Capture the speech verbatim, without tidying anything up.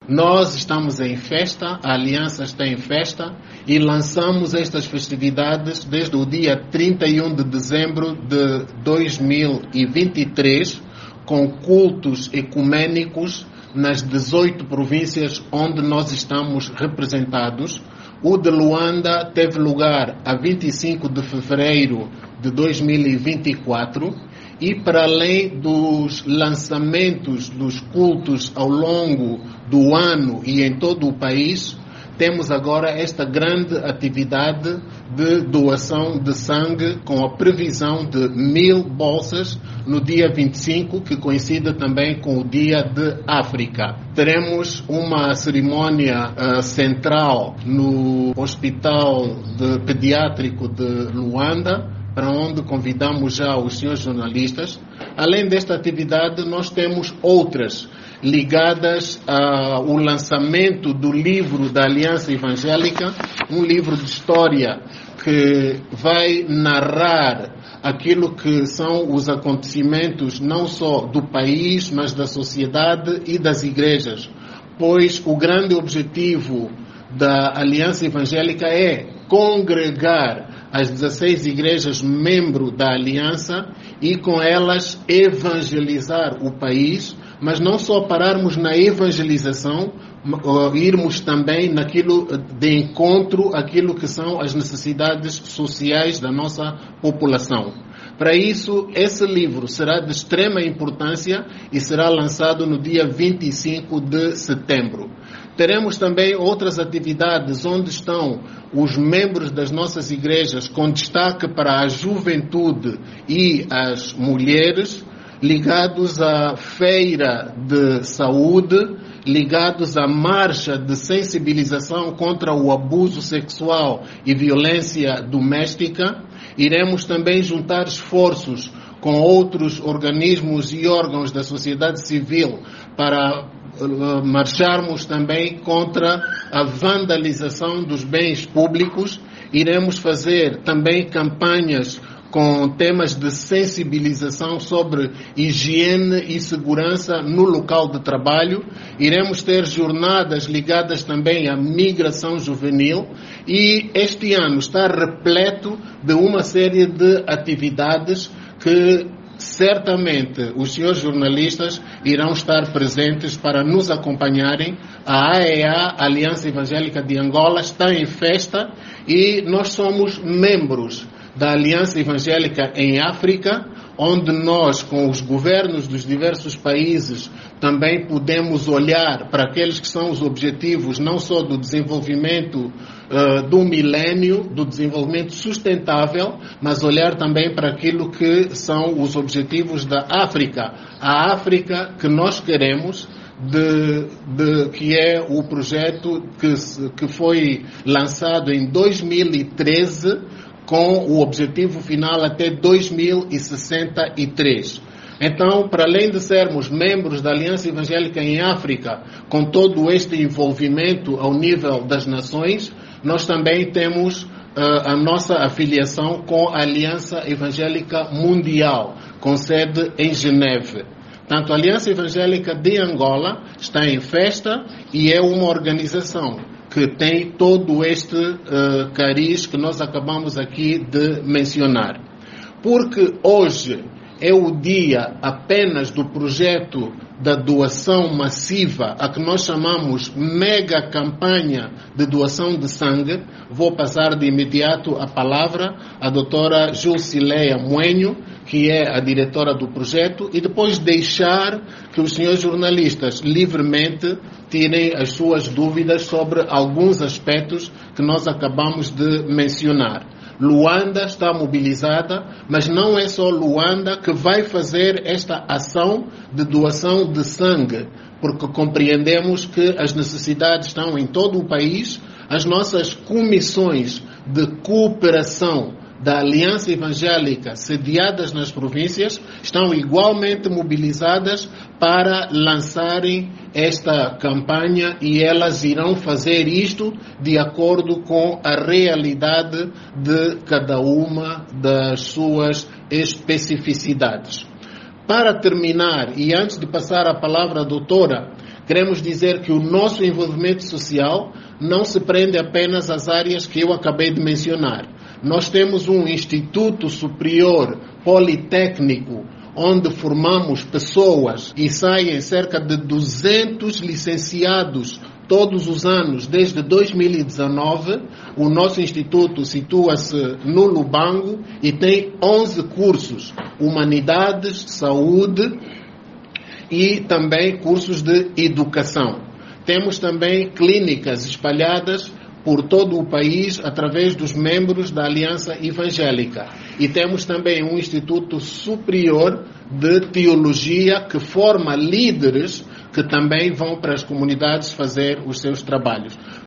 Nós estamos em festa, a Aliança está em festa e lançamos estas festividades desde o dia trinta e um de dezembro de dois mil e vinte e três, com cultos ecumênicos nas dezoito províncias onde nós estamos representados. O de Luanda teve lugar a vinte e cinco de fevereiro de dois mil e vinte e quatro e, para além dos lançamentos dos cultos ao longo do ano e em todo o país, temos agora esta grande atividade de doação de sangue com a previsão de mil bolsas no dia vinte e cinco, que coincide também com o Dia de África. Teremos uma cerimónia uh, central no Hospital de Pediátrico de Luanda, para onde convidamos já os senhores jornalistas. Além desta atividade, nós temos outras ligadas ao lançamento do livro da Aliança Evangélica, um livro de história que vai narrar aquilo que são os acontecimentos não só do país, mas da sociedade e das igrejas, pois o grande objetivo da Aliança Evangélica é congregar as dezesseis igrejas membro da Aliança e com elas evangelizar o país, mas não só pararmos na evangelização, irmos também naquilo de encontro àquilo que são as necessidades sociais da nossa população. Para isso, esse livro será de extrema importância e será lançado no dia vinte e cinco de setembro. Teremos também outras atividades onde estão os membros das nossas igrejas, com destaque para a juventude e as mulheres, ligados à feira de saúde, ligados à marcha de sensibilização contra o abuso sexual e violência doméstica. Iremos também juntar esforços com outros organismos e órgãos da sociedade civil para uh, marcharmos também contra a vandalização dos bens públicos. Iremos fazer também campanhas com temas de sensibilização sobre higiene e segurança no local de trabalho. Iremos ter jornadas ligadas também à migração juvenil e este ano está repleto de uma série de atividades que certamente os senhores jornalistas irão estar presentes para nos acompanharem. A A E A, Aliança Evangélica de Angola, está em festa e nós somos membros da Aliança Evangélica em África, onde nós, com os governos dos diversos países, também podemos olhar para aqueles que são os objetivos não só do desenvolvimento uh, do milénio, do desenvolvimento sustentável, mas olhar também para aquilo que são os objetivos da África. A África que nós queremos, De, de, que é o projeto que, que foi lançado em dois mil e treze, com o objetivo final até dois mil e sessenta e três. Então, para além de sermos membros da Aliança Evangélica em África, com todo este envolvimento ao nível das nações, nós também temos uh, a nossa afiliação com a Aliança Evangélica Mundial, com sede em Geneve. Portanto, a Aliança Evangélica de Angola está em festa e é uma organização que tem todo este uh, cariz que nós acabamos aqui de mencionar. Porque hoje é o dia apenas do projeto da doação massiva, a que nós chamamos mega campanha de doação de sangue, vou passar de imediato a palavra à doutora Jusileia Moenho, que é a diretora do projeto, e depois deixar que os senhores jornalistas livremente tirem as suas dúvidas sobre alguns aspectos que nós acabamos de mencionar. Luanda está mobilizada, mas não é só Luanda que vai fazer esta ação de doação de sangue, porque compreendemos que as necessidades estão em todo o país. As nossas comissões de cooperação da Aliança Evangélica sediadas nas províncias estão igualmente mobilizadas para lançarem esta campanha e elas irão fazer isto de acordo com a realidade de cada uma das suas especificidades. Para terminar, e antes de passar a palavra à doutora, Queremos dizer que o nosso envolvimento social não se prende apenas às áreas que eu acabei de mencionar. Nós temos um Instituto Superior Politécnico, onde formamos pessoas e saem cerca de duzentos licenciados todos os anos, desde dois mil e dezenove. O nosso instituto situa-se no Lubango e tem onze cursos: Humanidades, Saúde e também cursos de Educação. Temos também clínicas espalhadas por todo o país através dos membros da Aliança Evangélica. E temos também um Instituto Superior de Teologia que forma líderes que também vão para as comunidades fazer os seus trabalhos.